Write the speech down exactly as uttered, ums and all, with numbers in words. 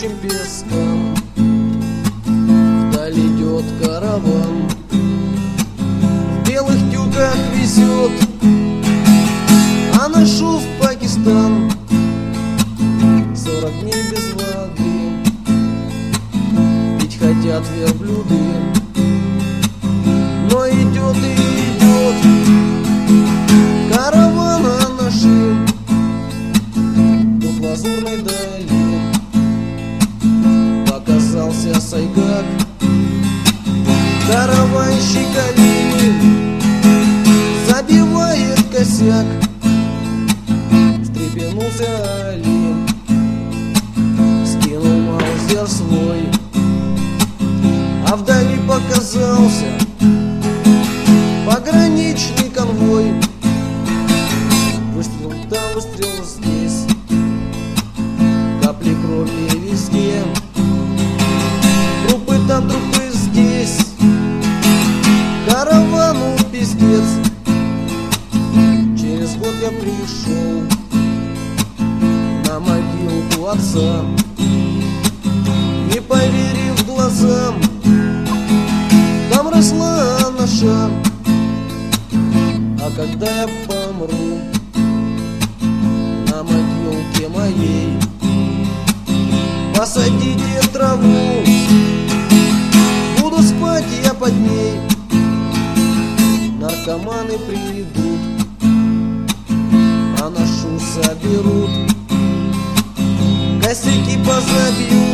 русским пескам. Вдаль идет караван, в белых тюках везет аношу в Пакистан. Сорок дней без воды, пить хотят верблюды, но идет и идет караван аноши до лазурной дали. Показался Сайгак, караванщик Али забивает косяк. Встрепенулся Али, скинул маузер свой, а вдали показался пограничный конвой. Выстрел там, выстрел здесь, капли крови везде, трупы там, трупы здесь, каравану пиздец. Через год я пришел на могилку отца, не поверив глазам, там росла аноша. А когда я помру на могилке моей, посадите траву, буду спать я под ней. Наркоманы придут, аношу соберут, косяки позабьют.